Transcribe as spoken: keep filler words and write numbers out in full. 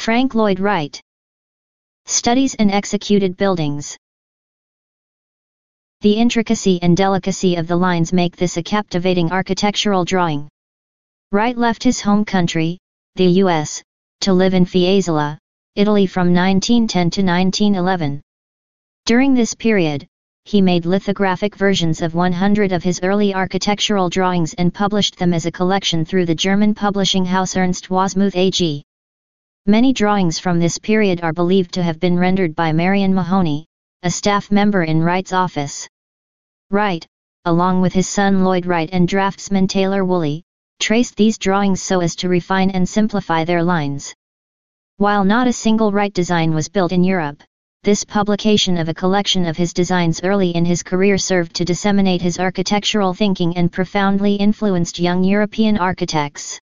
Frank Lloyd Wright. Studies and executed buildings. The intricacy and delicacy of the lines make this a captivating architectural drawing. Wright left his home country, the U S, to live in Fiesole, Italy from nineteen ten to nineteen eleven. During this period, he made lithographic versions of one hundred of his early architectural drawings and published them as a collection through the German publishing house Ernst Wasmuth A G. Many drawings from this period are believed to have been rendered by Marion Mahoney, a staff member in Wright's office. Wright, along with his son Lloyd Wright and draftsman Taylor Woolley, traced these drawings so as to refine and simplify their lines. While not a single Wright design was built in Europe, this publication of a collection of his designs early in his career served to disseminate his architectural thinking and profoundly influenced young European architects.